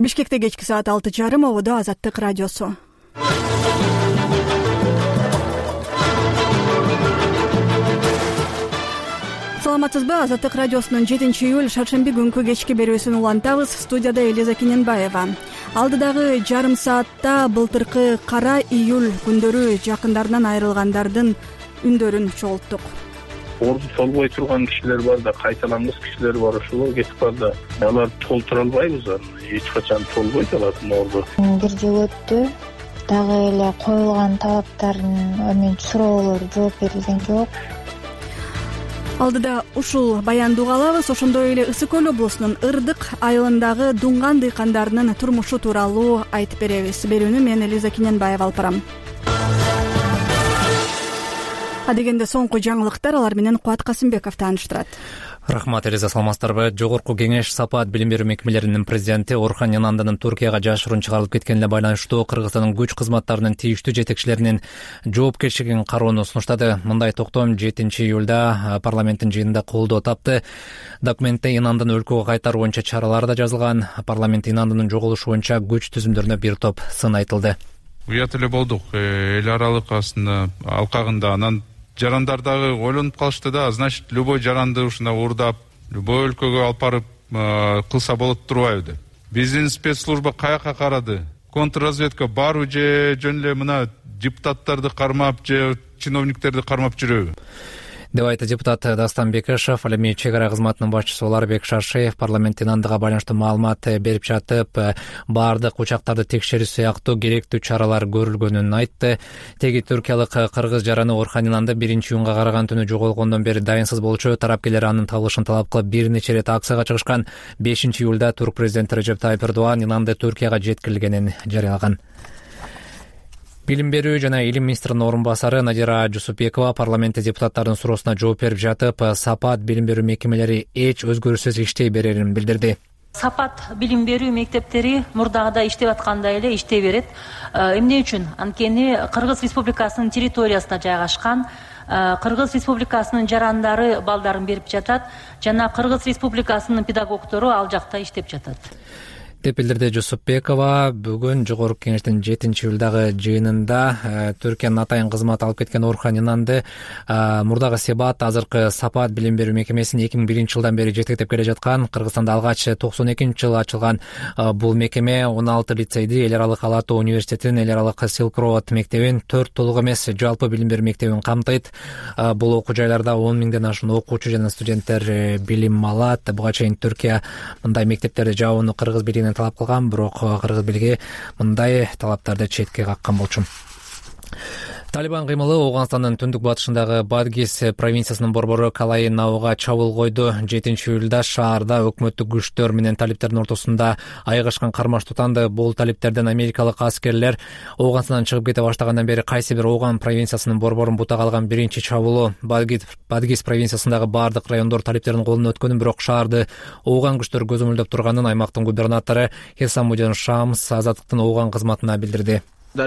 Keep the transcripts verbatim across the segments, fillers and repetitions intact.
Бишкекте кечки саат алты жарым, ободо Азаттык радиосу. Саламатсызбы? Азаттык радиосунун жетинчи июль шаршемби күнкү кечки берүүсүн улантабыз. Студияда Элиза Киненбаева. Алдыдагы жарым саатта былтыркы кара июль күндөрү жакындарынан айрылгандардын үндөрүн чогулттук. Орду толбой турган кишилер бар да, кайталамыз кишилер бар, ошолор кетип бар да. Алар толтура албайбыз, эч качан толбойт алатын орду. Бир жыл өттү. Дагы эле коюлган талаптардын менчи суроолору жооп берилген жок. Алдыда ушул баянды угалабыз. Ошондой эле Ысык көл облусунун Ырдык айылындагы дуңган дыйкандарынын турмушу тууралуу айтып беребиз. Берүүнү мен Элиза Киненбаева алып барам. Адегенде соңку жаңылыктар, алар менен Кубат Касымбеков тааныштырат. Рахмат, Элиза, саламатсыздарбы? Жогорку кеңеш Сапат билим берүү мекемелеринин президенти Орхан Инандынын Түркияга жашыруун чыгарылып кеткенине байланыштуу Кыргызстандын күч кызматтарынын тийиштүү жетекчилеринин жоопкерчилигин кароону сунуштады. Мындай токтом жетинчи июлда парламенттин жыйынында колдоо тапты. Документте Инандын өлкөгө кайтаруу боюнча чаралары да жазылган. Парламент Инандынын жоголушу боюнча күч түзүмдөрүнө бир топ сын айтылды. Уят эле болдук. Эл аралык астында алкагында анан жарандар дагы ойлонуп калышты да, значит, любой жаранды ушуна уурдап, любой өлкөгө алып барып кылса болот турбайбы деп. Биздин спецслужба каяка карады? Контрразведка барбы же жөн эле мына депутаттарды кармап же чиновниктерди кармап жүрөбү? Деп айтты депутат Дастан Бекешев. Ал эми чек ара кызматынын башчысы Оларбек Шаршеев парламент Инандыга байланыштуу маалымат берип жатып, баардык учактарды текшерүү сыяктуу керектүү чаралар көрүлгөнүн айтты. Теги түркиялык кыргыз жараны Орхан Инанды биринчи июнга караган түнү жоголгондон бери дайынсыз болчу. Тарапкерлер анын табылышын талап кылып бир нече ирет акцияга чыгышкан. бешинчи июлда турк президенти Режеп Тайып Эрдоган Инанды Түркияга жеткирилгенин жарыялаган. Билим берүү жана илим министринин орун басары Надира Жусупбекова парламентте депутаттардын суроосуна жооп берип жатып, Сапат билим берүү мекемелери эч өзгөрүүсүз иштей берерин билдирди. Сапат билим берүү мектептери мурдагыдай иштеп аткандай эле иштей берет. Эмне үчүн? Анткени Кыргыз Республикасынын территориясында жайгашкан, Кыргыз Республикасынын жарандары балдарын берип жатат жана Кыргыз Республикасынын педагогдору ал жакта иштеп жатат. Деп билдирди Жусупбекова. Бүгүн жогорку кеңештин жетинчи июлдагы жыйынында Түркиянын атайын кызмат алып кеткен Орхан Инанды мурдагы Себат, азыркы Сапат билим берүү мекемесин эки миң биринчи жылдан бери жетектеп келе жаткан. Кыргызстанда алгач токсон экинчи жылы ачылган бул мекеме он алты лицейди, эл аралык Ала Тоо университетин, эл аралык Silk Road мектебин, төрт толук эмес жалпы билим берүү мектебин камтыйт. Бул окуу жайларда он миңден ашуун окуучу жана студенттер билим алат. Буга чейин Түркия мындай мектептерди жабууну кыргыз бийлигине талап кылган, бирок кыргыз бийлиги мындай талаптарды четке каккан болчу. Талибан кыймылы Ооганстандын түндүк батышындагы Бадгис провинциясынын борбору Калай Науга чабуул койду. жетинчи июлда шаарда өкмөттүк күчтөр менен талиптердин ортосунда айыгышкан кармаш тутанды. Бул талиптерден америкалык аскерлер Ооганстандан чыгып кете баштагандан бери кайсы бир Ооган провинциясынын борборун бутак алган биринчи чабуулу. Бадгис провинциясындагы бардык райондор талиптердин колуна өткөнүн, бирок шаарды Ооган күчтөр көзөмөлдөп турганын аймактын губернатору Хесамудин Шамс Азаттыктын Ооган кызматына билдирди.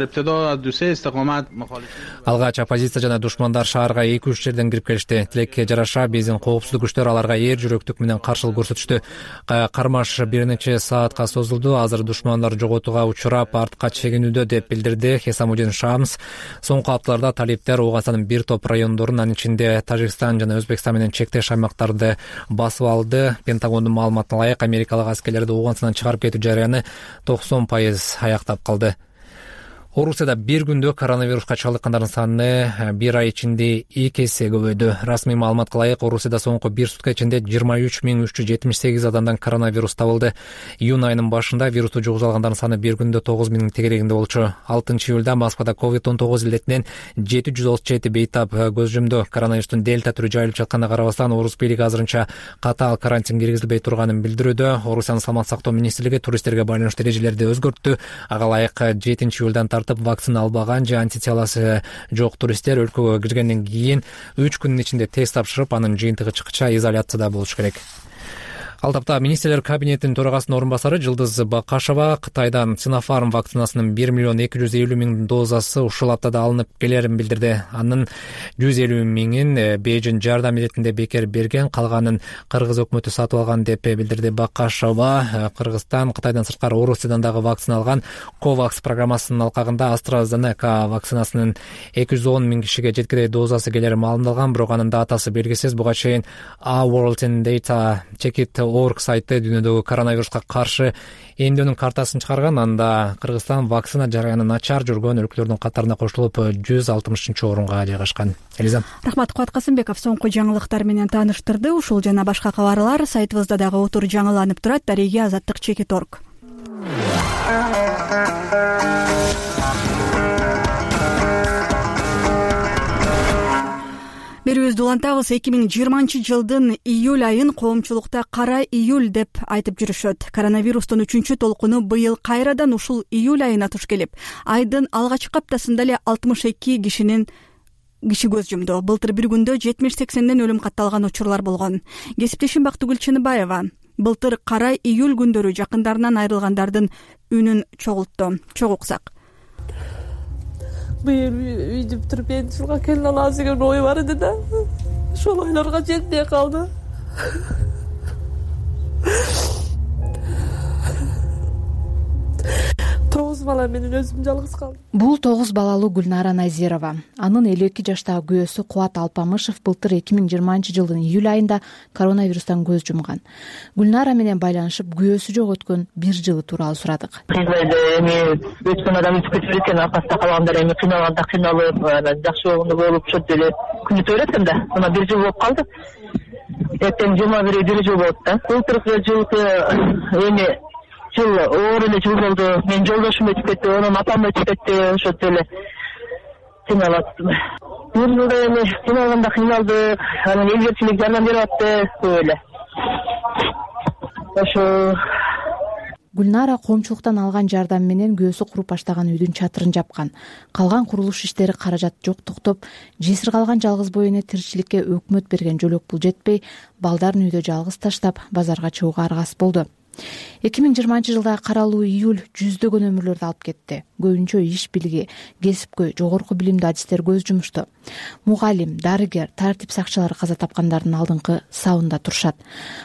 Алгач оппозиция жана душмандар шаарга эки үч жерден кирип келишти. Тилекке жараша биздин коопсуздук күчтөр аларга эр жүрөктүк менен каршылык көрсөтүштү. Кармаш бир нече саатка созулду. Азыр душмандар жоготууга учурап артка чегинүүдө, деп билдирди Хесамудин Шамс. Соңку апталарда талиптер Ооганстандын бир топ райондорун, анын ичинде Тажикстан жана Өзбекстан менен чектеш аймактарды басып алды. Пентагондун маалыматына ылайык, америкалык аскерлерди Ооганстандан чыгарып кетүү жарыяны токсон пайыз аяктап калды. Орусияда бир күндө коронавируска чалдыккандардын саны бир ай ичинде эки эсе көбөйдү. Расмий маалыматка ылайык, Орусияда соңку бир сутка ичинде жыйырма үч миң үч жүз жетимиш сегиз адамдан коронавирус табылды. Июнь айынын башында вирусту жугуза алгандардын саны бир күндө тогуз миңдин тегерегинде болчу. алтынчы июлда Москвада ковид он тогуз илетинен жети жүз отуз жети бейтап көз жумду. Коронавирустун дельта түрү жайылып жатканына карабастан, Орус бийлиги азырынча катаал карантин киргизилбей турганын билдирүүдө. Орусиянын саламат сактоо министрлиги туристтерге байланыштуу эрежелерди өзгөрттү. Ага ылайык жетинчи июлдан вакцина албаган же антителасы жок туристтер өлкөгө киргенден кийин үч күндүн ичинде тест тапшырып, анын жыйынтыгы чыккыча изоляцияда болуш керек. Ал тапта министрлер кабинетинин төрагасынын орун басары Жылдыз Бакашева Кытайдан Синофарм вакцинасынын бир миллион эки жүз элүү миң дозасы ушул аптада алынып келерин билдирди. Анын жүз элүү миңин Бейжин жардам иретинде бекер берген, калганын Кыргыз өкмөтү сатып алган деп билдирди Бакашева. Кыргызстан Кытайдан сырткары Орусиядан дагы вакцина алган. Ковакс программасынын алкагында AstraZeneca вакцинасынын эки жүз он миң кишиге жеткидей дозасы келери маалымдалган, бирок анын датасы белгисиз. Буга чейин Our World in Data Check It Org сайты дүйнөдөгү коронавируска каршы эмдөөнүн картасын чыгарган. Анда Кыргызстан вакцина жарыяны начар жүргөн өлкөлөрдүн катарына кошулуп жүз алтымышынчы орунга жайгашкан. Элиза. Рахмат, Кубат Касымбеков соңку жаңылыктар менен тааныштырды. Ушул жана башка кабарлар сайтыбызда дагы отур жаңыланып турат. Дареги азаттык чекит орг. Берүүбүздү улантабыз. эки миң жыйырманчы жылдын июль айын коомчулукта кара июль деп айтып жүрүшөт. Коронавирустун үчүнчү толкуну быйыл кайрадан ушул июль айына туш келип, айдын алгачкы аптасында эле алтымыш эки кишинин киши көз жумду. Былтыр бир күндө жетимиш сексенден өлүм катталган учурлар болгон. Кесиптешим Бактыгүл Чыныбаева былтыр кара июль күндөрү жакындарынан айрылгандардын үнүн чогултту. Чогуу уксак. Быйыл үйдү бүтүрүп энди жылга келе алабыз деген ой бар эди да. Ошол ойлорго жетпей калды. тогуз бала менен өзүм жалгыз калдым. Бул тогуз балалуу Гүлнара Назирова. Анын элүү эки жаштагы күйөөсү Кубат Алпамышев былтыр эки миң жыйырманчы жылдын июль айында коронавирустан көз жумган. Гүлнара менен байланышып күйөөсү жок өткөн бир жылы тууралуу сурадык. Эми өткөн адам өтүп кетип экен, аркасында калгандар эми кыйналганда кыйналып, жакшы болгондо болуп ошентип эле күнү өтө берет да. Мына бир жыл болуп калды. Эртең жыйырма бири бир жыл болот да. Былтыркы жылкы эми жыл оор эле жыл болду. Менин жолдошум өтүп кетти, анан апам өтүп кетти, ошентип эле кыйналып аттым. Бир жылда эми кыйналганда кыйналдык, анан элчилик жардам берип атты, көп эле. Ошо Гүлнара коомчулуктан алган жардам менен күйөөсү куруп баштаган үйдүн чатырын жапкан. Калган курулуш иштери каражат жоктуктоп, жесир калган жалгыз боо эне тиричиликке өкмөт берген жөлөк пул жетпей, балдарын үйдө жалгыз таштап, базарга чыгууга аргасыз болду. эки миң жыйырманчы жылдагы каралуу июль жүздөгөн өмүрлөрдү алып кетти. Көбүнчө иш билги, кесипкөй, жогорку билимдүү адистер көз жумушту. Мугалим, дарыгер, тартип сакчылары каза тапкандардын алдыңкы сабында турушат.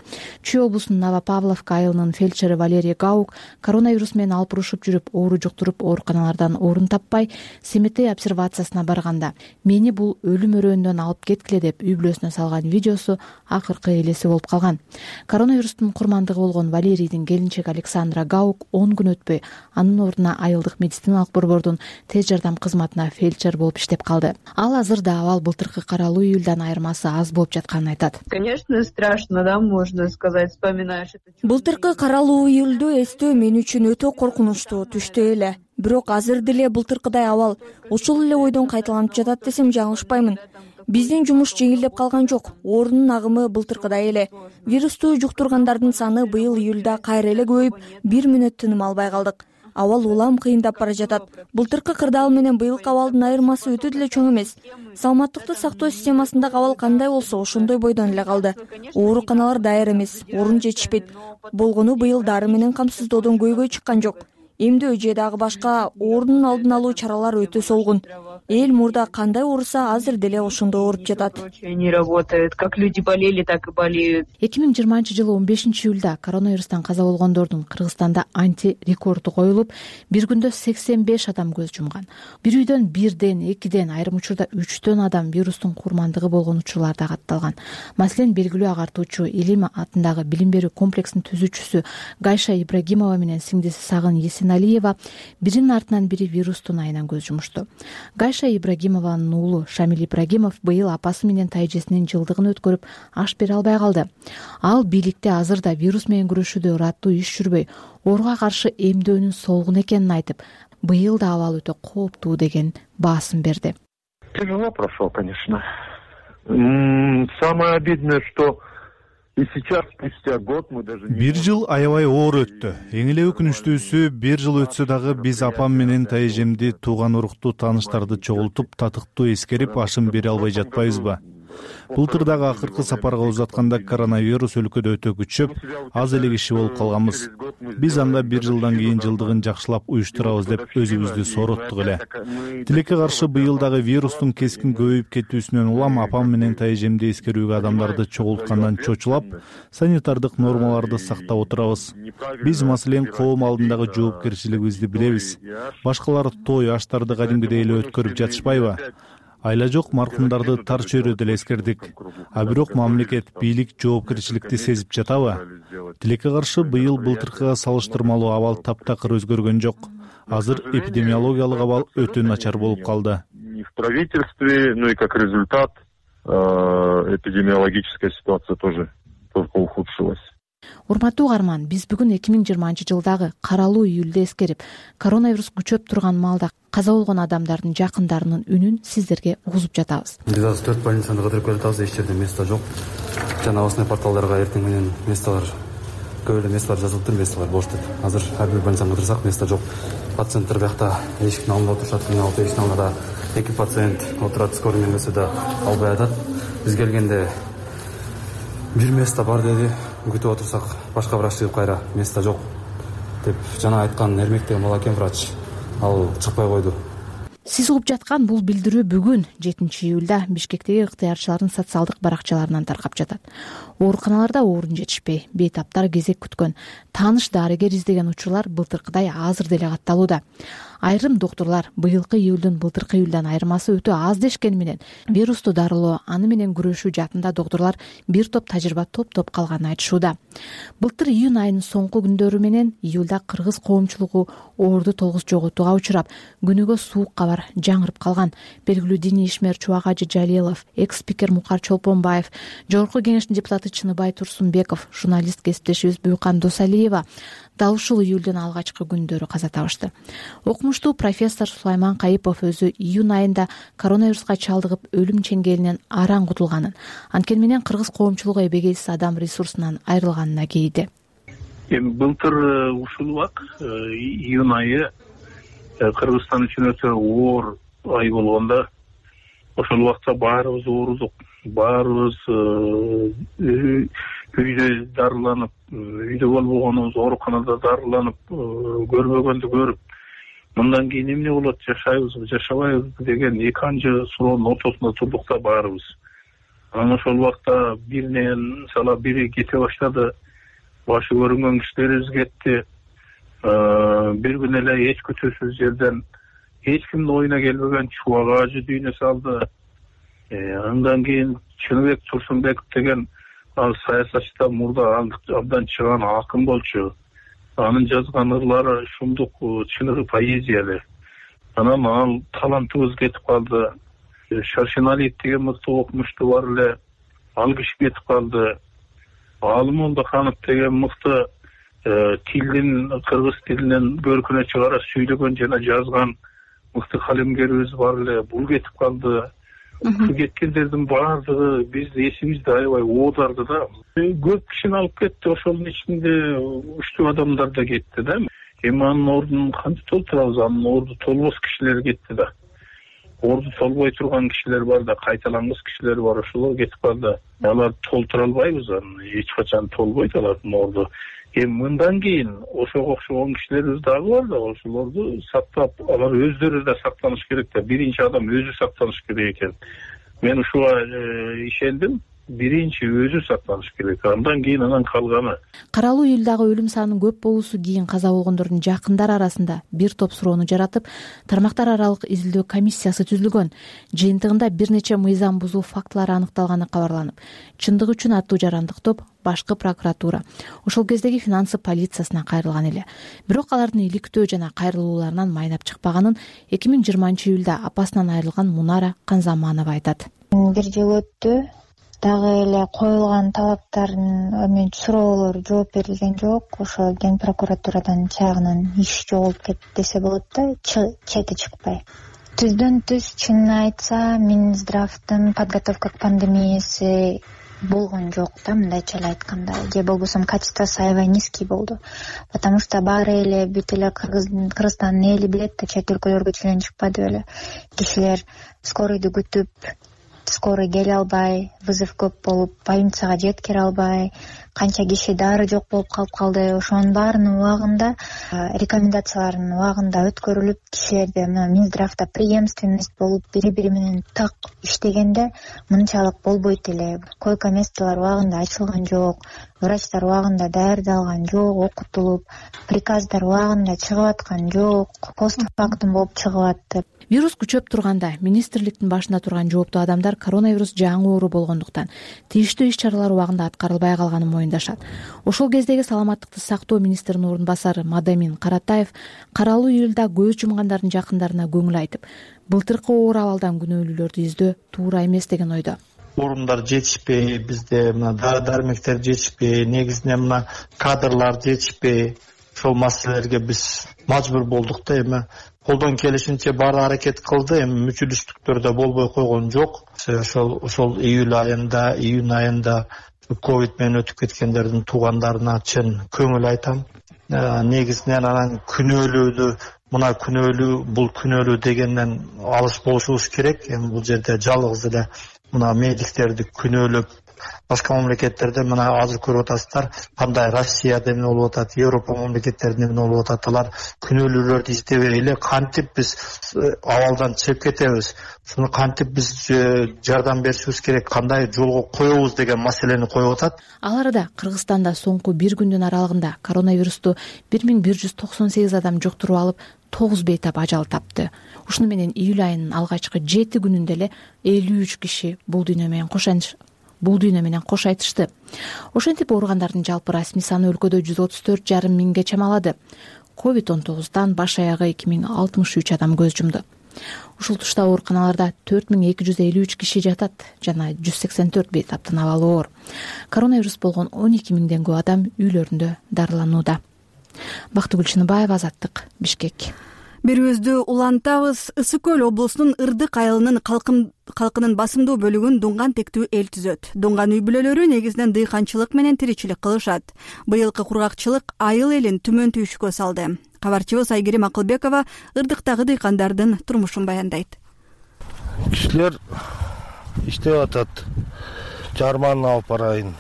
Чүй облусунун Новопавловка айылынын фельдшери Валерий Гаук коронавирус менен алпурушуп жүрүп, оору жуктуруп, ооруканалардан орун таппай, Семетей обсервациясына барганда мени бул өлүм өрөөндөн алып кеткиле деп үй бүлөсүнө салган видеосу акыркы элеси болуп калган. Коронавирустун курмандыгы болгон Валерийдин келинчеги Александра Гаук он күн өтпөй анын ордуна айылдык медициналык борбордун тез жардам кызматына фельдшер болуп иштеп калды. Ал азырда абал былтыркы каралуу июльдан айырмасы аз болуп жатканын айтат. Конечно, страшно, да, можно сказать, вспоминаешь это. Былтыркы каралуу июльдү эстөө мен үчүн өтө коркунучтуу, түштүү эле. Бирок азыр деле былтыркыдай абал ушул эле ойдон кайталанып жатат десем жаңылышпаймын. Биздин жумуш жеңилдеп калган жок. Оорунун агымы былтыркыдай эле. Вирусту жуктургандардын саны быйыл июльда кайра эле көбөйүп, бир мүнөт тыным албай калдык. Абал улам кыйындап бара жатат. Былтыркы кырдаал менен быйылкы абалдын айырмасы өтө деле чоң эмес. Саламаттыкты сактоо системасындагы абал кандай болсо, ошондой бойдон эле калды. Ооруканалар даяр эмес, орун жетишпейт. Болгону быйыл дары менен камсыздоодон көйгөй чыккан жок. Эмдөө же дагы башка оорунун алдын алуу чаралары өтө солгун. Эл мурда кандай ооруса, азыр деле ошондой ооруп жатат. Не работает. Как люди болели, так и болеют. эки миң жыйырманчы жылы он бешинчи июлда коронавирустан каза болгондордун Кыргызстанда анти рекорду коюлуп, бир күндө сексен беш адам көз жумган. Бир үйдөн бирден, экиден, айрым учурда үчтөн адам вирустун курмандыгы болгон учурлар да катталган. Маселен, белгилүү агартуучу Илим атындагы билим берүү комплексинин түзүүчүсү Гайша Ибрагимова менен сиңдиси Сагын Есеналиева биринин артынан бири вирустун айынан көз жумушту. Гайша Ибрагимованын уулу Шамил Ибрагимов быйыл апасы менен тайжесинин жылдыгын өткөрүп, аш бере албай калды. Ал бийликте азырда вирус менен күрөшүүдө ыраттуу иш жүрбөй, ооруга каршы эмдөөнүн солгун экенин айтып, быйыл да абал өтө кооптуу деген баасын берди. Тяжело прошел, конечно. Самое обидное, что и сейчас спустя год мы даже не... Бир жыл аябай оор өттү. Эң эле өкүнүчтүүсү, бир жыл өтсө дагы биз апам менен тайжемди, тууган урукту, тааныштарды чогултуп, татыктуу эскерип, ашын бере албай жатпайбызбы? Былтыр дагы акыркы сапарга узатканда коронавирус өлкөдө өтө күчөп, аз эле киши болуп калганбыз. Биз анда бир жылдан кийин жылдыгын жакшылап уюштурабыз деп өзүбүздү сороттук эле. Тилекке каршы быйыл дагы вирустун кескин көбөйүп кетүүсүнөн улам апам менен тайжемди эскерүүгө адамдарды чогулткандан чочулап, санитардык нормаларды сактап отурабыз. Биз маселен коом алдындагы жоопкерчилигибизди билебиз. Башкалар той аштарды кадимгидей эле өткөрүп жатышпайбы? Айла жок маркумдарды тар чөйрөдө эле эскердик. А бирок мамлекет, бийлик жоопкерчиликти сезип жатабы? Тилекке каршы быйыл былтыркыга салыштырмалуу абал таптакыр өзгөргөн жок. Азыр эпидемиологиялык абал өтө начар болуп калды. Ни в правительстве, ну и как результат эпидемиологическая ситуация тоже только ухудшилась. Урматтуу угарман, биз бүгүн эки миң жыйырманчы жылдагы каралуу июлда эскерип, коронавирус күчөп турган маалда каза болгон адамдардын жакындарынын үнүн сиздерге угузуп жатабыз. Биз азыр төрт больницаны кыдырып келатабыз, эч жерде место жок. Жана осындай порталдарга эртең менен местолор көп эле местолор жазылыптыр, местолор бош деп. Азыр ар бир больницаны кыдырсак место жок. Пациенттер биякта эшиктин алдында отурушат, мына алты эшиктин алдында эки пациент отурат, скорый менен да албай атат. Биз келгенде бир место бар деди. Күтүп отурсак, башка врач чыгып кайра место жок деп жана айткан Эрмек деген балакен врач, ал чыкпай койду. Сиз угуп жаткан бул билдирүү бүгүн жетинчи июлда Бишкектеги ыктыярчылардын социалдык баракчаларынан таркап жатат. Ооруканаларда орун жетишпей, бейтаптар кезек күткөн, тааныш дарыгер издеген учурлар былтыркыдай азыр деле катталууда. Айрым доктурлар быйылкы июлдун былтыркы июлдан айырмасы өтө аз дешкени менен вирусту дарылоо, аны менен күрөшүү жаатында доктурлар бир топ тажрыйба топтоп калганын айтышууда. Былтыр июнь айынын соңку күндөрү менен июлда кыргыз коомчулугу оорду толгуз жоготууга учурап, күнүгө суук кабар жаңырып калган. Белгилүү диний ишмер Чубак Жалилов, экс-спикер Мукар Чолпонбаев, Жогорку кеңештин депутаты Чыныбай Турсунбеков, журналист кесиптешибиз Буйкан Досалиева дал ушул июлдун алгачкы күндөрү каза табышты. Окумуштуу профессор Сулайман Кайыпов өзү июнь айында коронавируска чалдыгып өлүм чеңгелинен араң кутулганын, анткени менен кыргыз коомчулугу эбегейсиз адам ресурсунан айрылганына кейди. Эми былтыр ушул убак июнь айы Кыргызстан үчүн өтө оор ай болгондо, ошол убакта баарыбыз оорудук, баарыбыз үйдө дарыланып, үйдө болбогонубуз ооруканада дарыланып, көрбөгөндү көрүп, мындан кийин эмне болот, жашайбызбы, жашабайбызбы деген эки анчы суроонун ортосунда турдук да баарыбыз. Анан ошол убакта биринен мисалы бири кете баштады, башы көрүнгөн кишилерибиз кетти. Бир күн эле эч күтүүсүз жерден эч кимдин оюна келбеген Чубак ажы дүйнө салды. Андан кийин Чыныбек Турсунбеков деген ал саясатчыда мурда абдан чыган акын болчу. Анын жазган ырлары шумдук чыныгы поэзиялы. Анан ал талантыбыз кетип калды. Шаршеналиев деген мыктуу окумуштуу бар эле, ал киши кетип калды. Алым Ханов деген мыкты тилдин, кыргыз тилинен көркүнө чыгара сүйлөгөн жана жазган мыкты калемгерибиз бар эле, бул кетип калды. Ушул кеткендердин баардыгы бизди эсибизди аябай оодарды да. Көп кишини алып кетти, ошонун ичинде үчтүү адамдар да кетти да. Эми анын ордун кантип толтурабыз? Анын орду толбос кишилер кетти да. Орду толбой турган кишилер бар да, кайталангыс кишилер бар, ошолор кетип калды. Алар толтура албайбыз, аны эч качан толбойт алардын орду. Эми мындан кийин ошого окшогон кишилерибиз дагы бар да, ошолорду сактап, алар өздөрү да сактаныш керек да. Биринчи адам өзү сактаныш керек экен. Мен ушуга ишендим. Биринчи өзү сактаныш керек. Андан кийин анан калганы. Каралуу июлдагы өлүм санынын көп болуусу кийин каза болгондордун жакындары арасында бир топ суроону жаратып, тармактар аралык изилдөө комиссиясы түзүлгөн. Жыйынтыгында бир нече мыйзам бузуу фактылары аныкталганы кабарланып, чындык үчүн аттуу жарандык топ башкы прокуратура, ошол кездеги финансы полициясына кайрылган эле. Бирок алардын иликтөө жана кайрылууларынан майнап чыкпаганын эки миң жыйырманчы июлда апасынан айрылган Мунара Канзаманова айтат. Бир жыл өттү. Дагы эле коюлган талаптардын суроолор жооп берилген жок. Ошо Ген прокуратурадан чагынан иш жоголуп кетти десе болот да, чети чыкпай. Түздөн түз чынын айтса, Минздравдын подготовка к пандемиясы болгон жок да, мындайча эле айтканда. Же болбосо качествосы аябай низкий болду. Потому что баары эле бүт эле Кыргызстандын эли билет да, чет өлкөлөргө чейин чыкпады беле. Кишилер скорыйду күтүп скорый келе албай, вызов көп болуп больницага жеткире албай, канча киши дары жок болуп калып калды. Ошонун баарынын убагында рекомендациялардын убагында өткөрүлүп, кишилерде мына Минздравда преемственность болуп бири бири менен так иштегенде мынчалык болбойт эле. Койка местолор убагында ачылган жок, врачтар убагында даярдалган жок, окутулуп, приказдар убагында чыгып аткан жок, постфактум болуп чыгып атты. Вирус күчөп турганда министрликтин башында турган жооптуу адамдар коронавирус жаңы оору болгондуктан тийиштүү иш-чаралар убагында аткарылбай калганын моюндашат. Ошол кездеги саламаттыкты сактоо министринин орун басары Мадамин Каратаев каралуу июлда көз жумгандардын жакындарына көңүл айтып, былтыркы оор абалдан күнөөлүүлөрдү издөө туура эмес деген ойдо. Орундар жетишпей, бизде мына дары дармектер жетишпей, негизинен мына кадрлар жетишпей, ошол маселелерге биз мажбур болдук да. Эми колдон келишинче баары аракет кылды, эми мүчүлүштүктөр да болбой койгон жок. Ошол ошол июль айында, июнь айында ковид менен өтүп кеткендердин туугандарына чын көңүл айтам. Негизинен анан күнөөлүүдү, мына күнөөлүү, бул күнөөлүү дегенден алыс болушубуз керек. Эми бул жерде жалгыз эле мына медиктерди күнөөлөп, башка мамлекеттерде мына азыр көрүп атасыздар, кандай Россияда эмне болуп атат, Европа мамлекеттеринде эмне болуп атат, алар күнөөлүүлөрдү издебей эле кантип биз абалдан чыгып кетебиз, шуну кантип биз жардам беришибиз керек, кандай жолго коебуз деген маселени коюп атат. Ал арада Кыргызстанда соңку бир күндүн аралыгында коронавирусту бир миң бир жүз токсон сегиз адам жуктуруп алып, тогуз бейтап ажал тапты. Ушуну менен июль айынын алгачкы жети күнүндө эле элүү үч киши бул дүйнө менен кошаныш бул дүйнө менен кош айтышты. Ошентип ооругандардын жалпы расмий саны өлкөдө жүз отуз төрт жарым миңге чамалады. ковид он тогуздан баш аягы эки миң алтымыш үч адам көз жумду. Ушул тушта ооруканаларда төрт миң эки жүз элүү үч киши жатат жана жүз сексен төрт бейтаптын абалы оор. Коронавирус болгон он эки миңден көп адам үйлөрүндө дарыланууда. Бактыгүл Чыныбаева, Азаттык, Бишкек. Берүүбүздү улантабыз. Ысык көл облусунун Ырдык айылынын калкынын басымдуу бөлүгүн дунган тектүү эл түзөт. Дунган үй бүлөлөрү негизинен дыйканчылык менен тиричилик кылышат. Быйылкы кургакчылык айыл элин түмөн түйүшкө салды. Кабарчыбыз Айгерим Акылбекова Ырдыктагы дыйкандардын турмушун баяндайт. Кишилер иштеп атат. Жарманы алып барайын.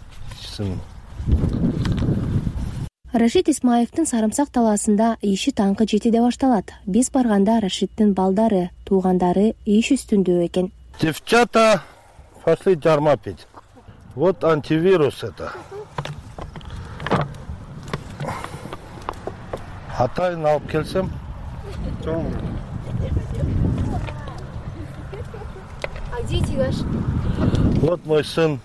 Рашид Исмаевдин Сарымсак талаасында иши таңкы жетиде башталат. Биз барганда Рашиддин балдары, туугандары иш үстүндө экен. Девчата пошли жарма пить. Вот антивирус это. Атайын алып келсем. А где Тигаш? Вот мой сын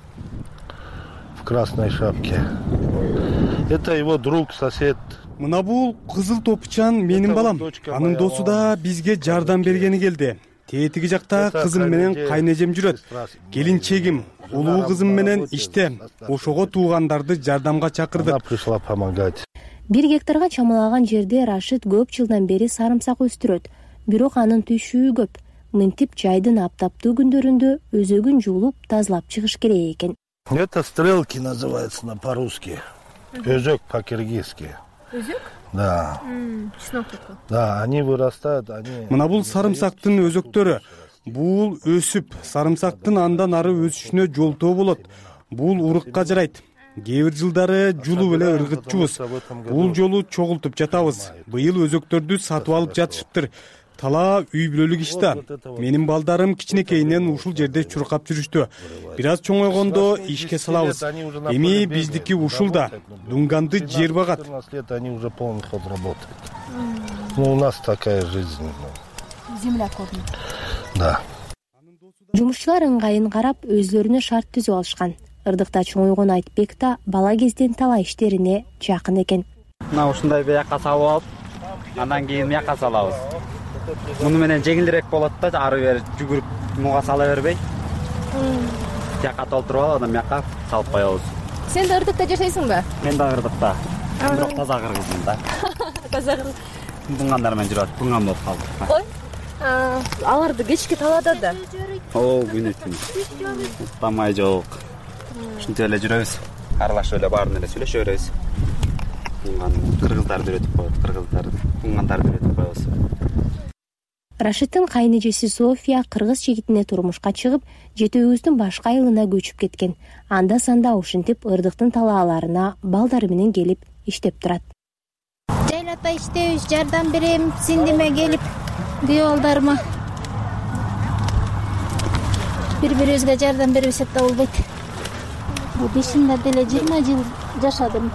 в красной шапке. Это его друг, сосед. Мына бул кызыл топчан менин балам. Анын досу да бизге жардам бергени келди. Тетиги жакта кызым менен кайнежем жүрөт. Келинчегим, улуу кызым менен иште. Ошого туугандарды жардамга чакырдык. Пришла помогать. Бир гектарга чамалаган жерде Рашид көп жылдан бери сарымсак өстүрөт. Бирок анын түйшүгү көп. Мынтип жайдын аптаптуу күндөрүндө өзөгүн жуулуп, тазалап чыгыш керек экен. Это стрелки называется на по-русски. Өзөк по-киргизски. Өзөк? Да. Да, они вырастают, они. Мына бул сарымсактын өзөктөрү. Бул өсүп, сарымсактын андан ары өсүшүнө жолтоо болот. Бул урукка жарайт. Кээ бир жылдары жулуп эле ыргытчубуз. Бул жолу чогултуп жатабыз. Быйыл өзөктөрдү сатып алып жатышыптыр. Тала үй бүлөлүк ишта. Менин балдарым кичинекейинен ушул жерде чуркап жүрүштү. Бир аз чоңойгондо ишке салабыз. Эми биздики ушул да. Дунганды жер багат. Они уже полный ход работают. Ну, у нас такая жизнь. Земля кормит. Да. Жумушчулар ыңгайын карап, өзлөрүнө шарт түзүп алышкан. Ырдыкта чоңойгон Айтбек да бала кезден тала иштерине жакын экен. Мына ушундай бияка салып алып, андан кийин мияка салабыз. Муну менен жеңилирээк болот да, ары бери жүгүрүп муга сала бербей. Тияка толтуруп алып, анан мияка салып коебуз. Сен да Ырдыкта жашайсыңбы? Мен да Ырдыкта. Бирок таза кыргызмын да. Таза кыргыз. Дуңгандар менен жүрөт, дуңган болуп калдык. Ой. Аларды кечки талада да. О, күнү түн. Уктамай жок. Ушинтип эле жүрөбүз. Аралашып эле баарын эле сүйлөшө беребиз. Дуңган кыргыздарды үйрөтүп коебуз, кыргыздар, дуңгандарды үйрөтүп коебуз. Рашидтин кайнэжеси София кыргыз жигитине турмушка чыгып, жетөөбүздүн башка айылына көчүп кеткен. Анда санда ушинтип ырдыктын талааларына балдары менен келип иштеп турат. Жайлата иштейбиз, жардам берем, синдиме келип, күйөө балдарыма. Бири-бирибизге жардам бербесек да болбойт. Бешимде деле жыйырма жыл жашадым.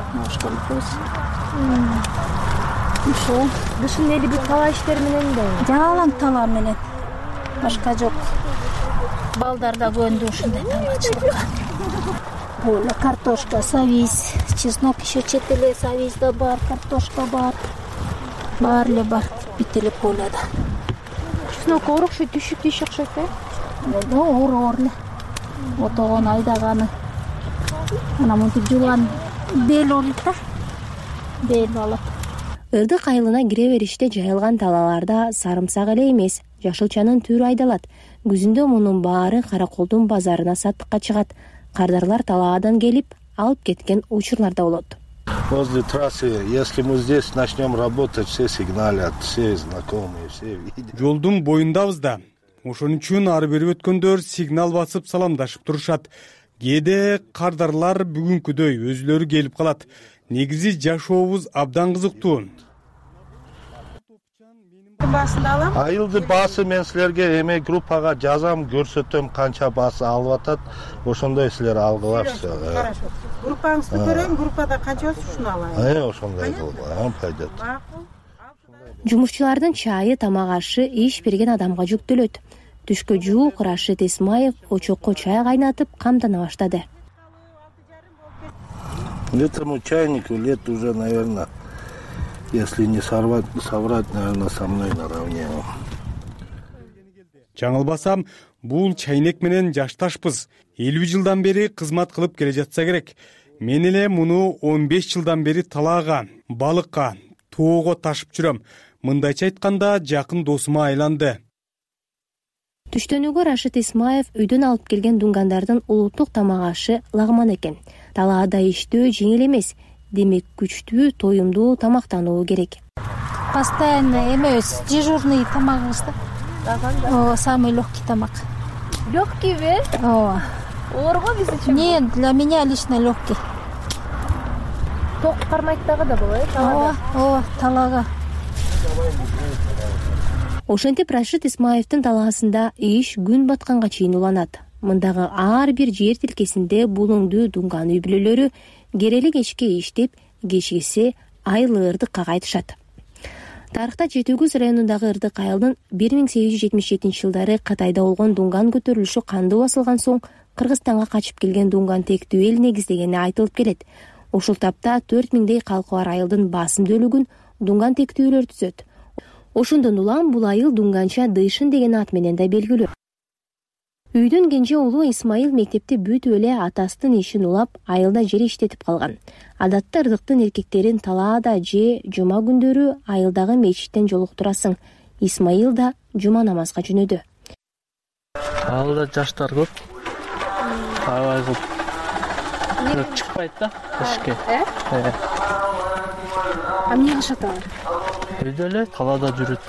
Ошо Дышын эли бир талаа иштер менен да. Жалаң талаа менен. Башка жок. Балдар да көндү ушундай талаачылыкка. Бул картошка, савиз, чеснок еще чет эле савиз да бар, картошка бар. Баары эле бар, бүт эле поляда. Чеснок оор окшойт, түшүк-түшүк окшойт э? Оор оор эле. Отогон айдаганы. Ана мынтип жулган бел болот да. Бел болот. Ырдык айылына кире бериште жайылган талааларда сарымсак эле эмес, жашылчанын түрү айдалат. Күзүндө мунун баары Караколдун базарына саттыкка чыгат. Кардарлар талаадан келип алып кеткен учурлар да болот. Возле трассы, если мы здесь начнем работать, все сигналят, все знакомые, все видят. Жолдун боюндабыз да. Ошон үчүн ары бери өткөндөр сигнал басып саламдашып турушат. Кээде кардарлар бүгүнкүдөй өзүлөрү келип калат. Негизи жашообуз абдан кызыктуу. Баасында алам. Айылды баасы мен силерге эме группага жазам, көрсөтөм канча баасы алып атат. Ошондой силер алгыларсыз. Хорошо. Группаңызды көрөм, группада канча ушуну алайын. Э, ошондой кылган пайдат. Жумушчулардын чайы, тамак ашы иш берген адамга жүктөлөт. Түшкө жуук Рашид Исмаев очокко чай кайнатып камдана баштады. Этому чайнику лет уже, наверное, если не сорвать, соврать, наверное, со мной наравне. Жаңылбасам, бул чайнек менен жашташпыз. элүү жылдан бери кызмат кылып келе жатса керек. Мен эле муну он беш жылдан бери талаага, балыкка, тоого ташып жүрөм. Мындайча айтканда, жакын досума айланды. Түштөнүүгө Рашид Исмаев үйдөн алып келген дунгандардын улуттук тамак ашы лагман экен. Талаада иштөө жеңил эмес, демек күчтүү, тоюмдуу тамактануу керек. Постоянно эмес, дежурный тамагыбыз да. О, самый легкий тамак. Легкий бе? О. Оорго биз үчүн? Нет, для меня лично легкий. Ток кармайт дагы да болот, талаада. О, талаага. Ошентип Рашид Исмаевдин талаасында иш күн батканга чейин уланат. Мындагы ар бир жер тилкесинде булуңдуу дунган үй бүлөлөрү керели кечке иштеп, кечкиси айлы ырдыкка кайтышат. Тарыхта Жети-Күз районундагы ырдык айылдын бир миң сегиз жүз жетимиш жетинчи жылдары Кытайда болгон дунган көтөрүлүшү кандуу басылган соң Кыргызстанга качып келген дунган тектүү эл негиздегени айтылып келет. Ушул тапта төрт миңдей калкы бар айылдын басымдүүлүгүн дунган тектүүлөр түзөт. Ошондон улам бул айыл Дунганча Дыйшын деген ат менен да белгилүү. Үйдүн кенже уулу Исмаил мектепти бүтүп эле атасынын ишин улап, айылда жер иштетип калган. Адатта ырдыктын эркектерин талаада же жума күндөрү айылдагы мечиттен жолуктурасың. Исмаил да жума намазга жөнөдү. Айылда жаштар көп. Аябай көп. Көп чыкпайт да ишке. Э? А эмне кылышат алар? Үйдө эле талаада жүрөт.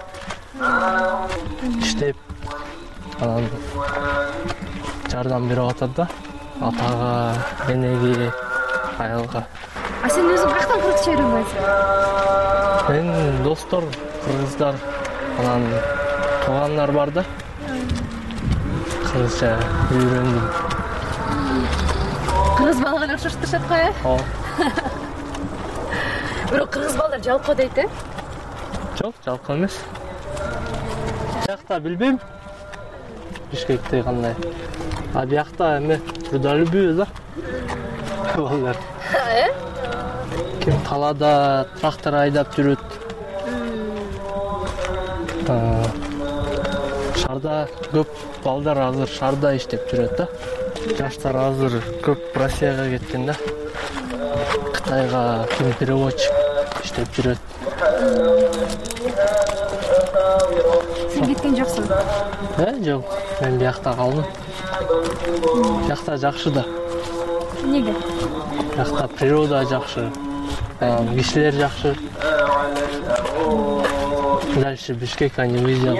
Иштеп, анан жардам берип атат да. Атага, энеге, айылга. А сен өзүң каяктан кыргызча үйрөнгөнсүң? Мен достор, кыргыздар, анан туугандар бар да. Кыргызча үйрөндүм. Кыргыз балыгына окшош турушат го, э? Ооба. Бирок кыргыз балдар жалко дейт, э? Жок, жалко эмес. Жакта билбейм. Бишкекте кандай. А биякта эме трудолюбие да. Балдар. Э? Ким талаада трактор айдап жүрөт. Шаарда көп балдар азыр шаарда иштеп жүрөт да. Жаштар азыр көп Россияга кеткен да. Кытайга ким переводчик иштеп жүрөт. Сен кеткен жоксуң? Э, жок. Мен биякта калдым. Биякта жакшы да. Неге? Дальше Бишкек, а не выезжал.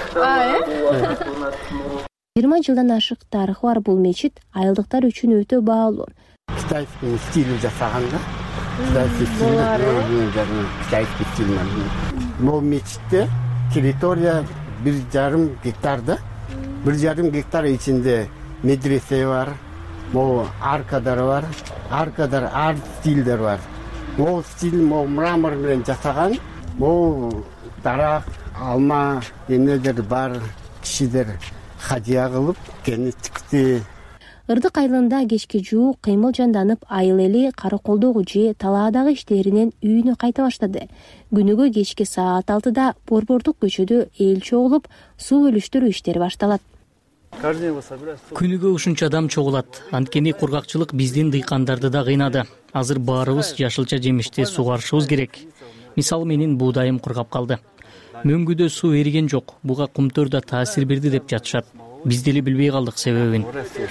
жыйырма жылдан ашык тарыхы бар бул мечит айылдыктар үчүн өтө баалуу. Китайский стиль жасаган да. Китайский стиль. Китайский стиль. Бул мечитте территория бир жарым гектарда. Бир жарым гектар ичинде медресе бар. Бул аркадар бар. Аркадар ар стилдер бар. Бул стиль мрамор менен жасаган. Бул дарак, алма, эмнелер бар. Кишилер хадия кылып кенеттикти. Ырдык айылында кечки жуук кыймыл жанданып, айыл эли Караколдогу же талаадагы иштеринен үйүнө кайта баштады. Күнүгө кечки саат алтыда Борбордук көчөдө эл чогулуп, суу бөлүштүрүү иштери башталат. Күнүгө ушунча адам чогулат. Анткени кургакчылык биздин дыйкандарды да кыйнады. Азыр баарыбыз жашылча жемишти сугарышыбыз керек. Мисалы менин буудайым кургап калды. Мөңгүдө суу эриген жок. Буга кумтөр да таасир берди деп жатышат. Биз деле билбей калдык себебин.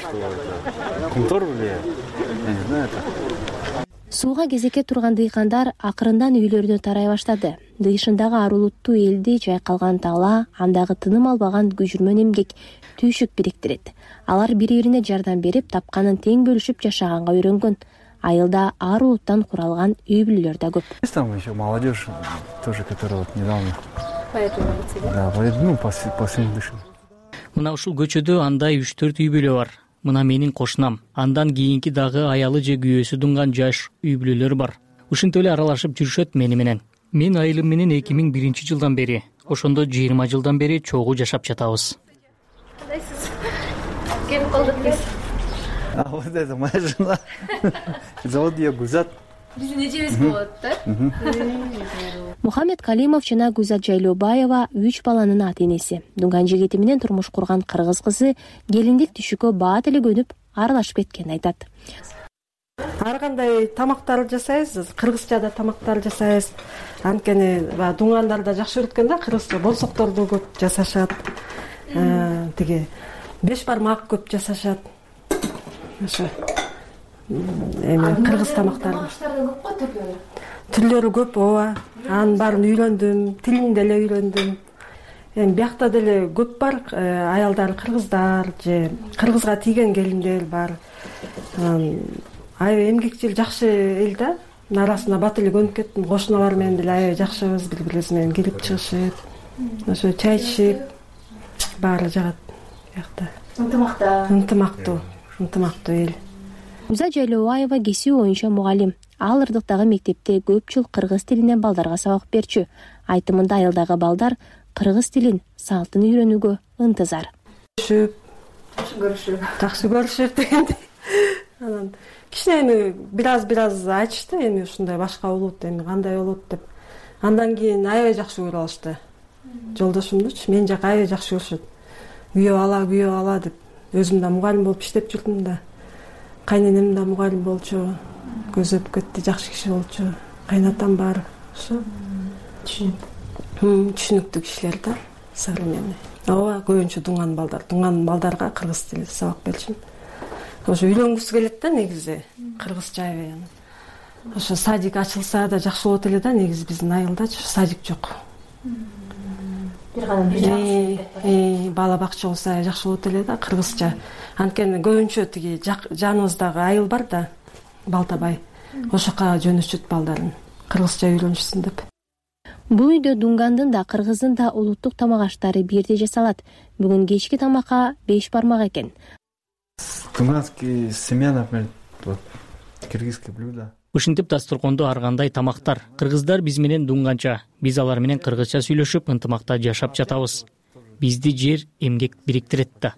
Сууга кезекке турган дыйкандар акырындан үйлөрүнө тарай баштады. Дыйшындагы арулуттуу элди жайкалган тала, андагы тыным албаган күжүрмөн эмгек түйшүк бириктирет. Алар бири-бирине жардам берип, тапканын тең бөлүшүп жашаганга үйрөнгөн. Айылда ар улуттан куралган үй бүлөлөр да көп. Там еще молодежь тоже, которая вот недавно. Поэтому да, поэтому по всем дышим. Мына ушул көчөдө андай үч төрт үй бүлө бар. Мына менин кошунам. Андан кийинки дагы аялы же күйөөсү дунган жаш үй бүлөлөр бар. Ушинтип эле аралашып жүрүшөт мени менен. Мен айылым менен эки миң биринчи жылдан бери, ошондо жыйырма жылдан бери чогуу жашап жатабыз. Кандайсыз? Келип калдык биз. А вот это моя жена. Зовут ее Гузат. Биздин эжебиз болот да? Мухаммед Калимов жана Гузат Жайлообаева үч баланын ата-энеси. Дунган жигити менен турмуш курган кыргыз кызы келиндик түшүккө баат эле көнүп, аралашып кеткенин айтат. Ар кандай тамактар жасайбыз, кыргызча тамактар жасайбыз. Анткени дуңгандарда жакшы көрөт экен да, кыргызча болсокторду көп жасашат. Тиги беш бармак көп жасашат. Ошо эми кыргыз тамактары. Көп го түрлөрү. Түрлөрү көп, ооба. Анын баарын үйлөндүм, тилин деле үйлөндүм. Эми биякта деле көп бар, аялдар кыргыздар же кыргызга тийген келиндер бар. Аябай эмгекчил, жакшы эл да. Арасына бат эле көнүп кеттим. Кошуналар менен деле аябай жакшыбыз, бири-бирибиз менен келип чыгышып, ошо чай ичип баары жагат биякта. Ынтымакта. Ынтымактуу, ынтымактуу эл. Гузат Жайлообаева кесиби боюнча мугалим. Ал Ырдыктагы мектепте көп жыл кыргыз тилинен балдарга сабак берчү. Айтымында айылдагы балдар кыргыз тилин, салтын үйрөнүүгө ынтызар. Жакшы көрүшүп, жакшы көрүшүп дегендей. Анан кичине эми бир-аз-бир-аз айтышты, эми ушундай башка болот, эми кандай болот деп. Андан кийин аябай жакшы көрүп алышты. Жолдошумдучу мен жак аябай жакшы көрүшөт. Күйөө ала, күйөө ала деп. Өзүм да мугалим болуп иштеп жүрдүм да. Кайненем да мугалим болчу. Көзөп кетти, жакшы киши болчу. Кайнатам бар. Ошо. Түшүнүктүү. Түшүнүктүү кишилер да, современный. Ооба, көбүнчө дуңган балдар, дуңган балдарга кыргыз тили сабак берчүм. Ошо үйлөнгүсү келет да негизи, кыргызча аябай. Ошо садик ачылса да жакшы болот эле да, негизи биздин айылдачы садик жок. Бир гана бир бала бакча болсо жакшы болот эле да, кыргызча. Анткени көбүнчө тиги жаныбыздагы айыл бар да, Балтабай. Ошока жөнөтүшөт балдарын, кыргызча үйрөнүшсүн деп. Бул үйдө дуңгандын да кыргыздын да улуттук тамак аштары бирдей жасалат. Бүгүн кечки тамакка беш бармак экен. Дуңганские семья, например, вот киргизские блюда. Ушинтип дасторкондо ар кандай тамактар. Кыргыздар биз менен дуңганча, биз алар менен кыргызча сүйлөшүп, ынтымакта жашап жатабыз. Бизди жер эмгек бириктирет да.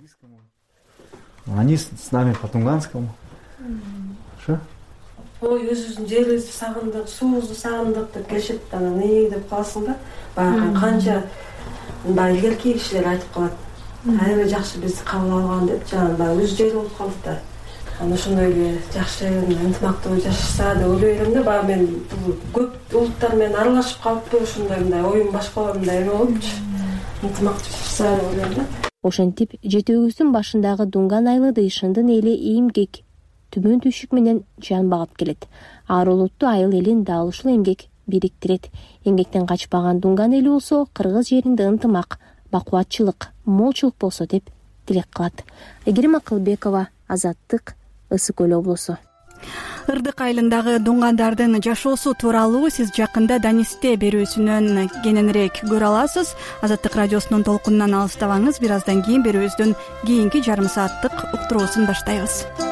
Они с нами по-дуңганскому. Что? Ой, өзүбүздүн жерибизди сагындык, суубузду сагындык деп келишет, анан эмне деп каласың да. Баягы канча мындай илгерки кишилер айтып калат. Аябай жакшы бизди кабыл алган деп, жанагы өз жери болуп калдык да. Анан ошондой эле жакшы, ынтымактуу жашаса деп ойлой берем да. Баягы мен көп улуттар менен аралашып калыппы, ошондой мындай оюм башка мындай эме болупчу. Ынтымактуу жашаса деп ойлойм да. Ошентип жетөөбүздүн башындагы дуңган айылы дыйшындын эли эмгек, түбөн түйшүк менен жан багып келет. Ар улуттуу айыл элин дал ушул эмгек бириктирет. Эмгектен качпаган Дунган эли болсо кыргыз жеринде ынтымак, бакубатчылык, молчулук болсо деп тилек кылат. Айгерим Акылбекова, Азаттык, Ысык Көл облусу. Ырдык айылындагы дунгандардын жашоосу тууралуу сиз жакында Данисте берүүсүнөн кененирээк көрө аласыз. Азаттык радиосунун толкунунан алыстабаңыз. Бир аздан кийин берүүбүздүн кийинки жарым сааттык уктуруусун баштайбыз.